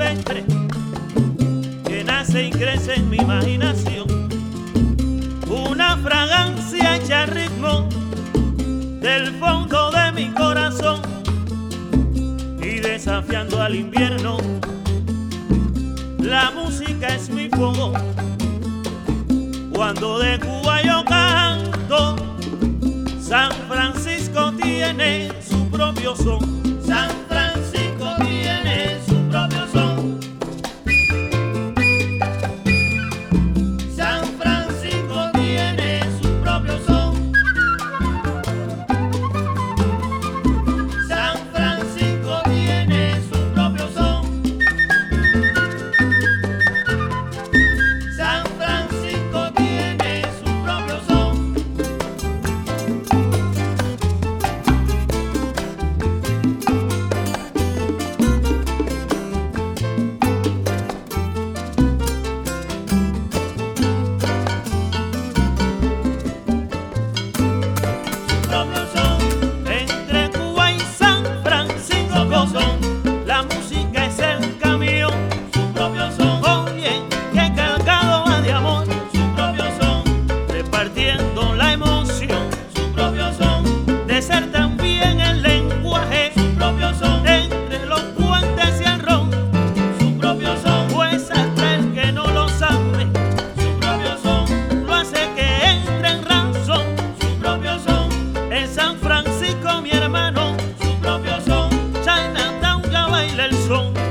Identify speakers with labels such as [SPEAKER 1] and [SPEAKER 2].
[SPEAKER 1] silvestre que nace y crece en mi imaginación, una fragancia hecha ritmo del fondo de mi corazón, y desafiando al invierno, la música es mi fuego. Cuando de Cuba yo canto, San Francisco tiene su propio son. San Francisco tiene su propio son. San Francisco tiene su propio son. San Francisco tiene su propio son. San Francisco tiene su propio son. Entre Cuba y San Francisco son, la música es el camión, su propio son. Oye, que cargado va de amor, su propio son. Repartiendo la emoción, su propio son. De ser también el lenguaje, su propio son. Entre los puentes y el ron, su propio son. Pues hasta el que no lo sabe, su propio son, lo hace que entre en razón, su propio son. En San Francisco, mi hermano, su propio son. Chinatown ya baila el son.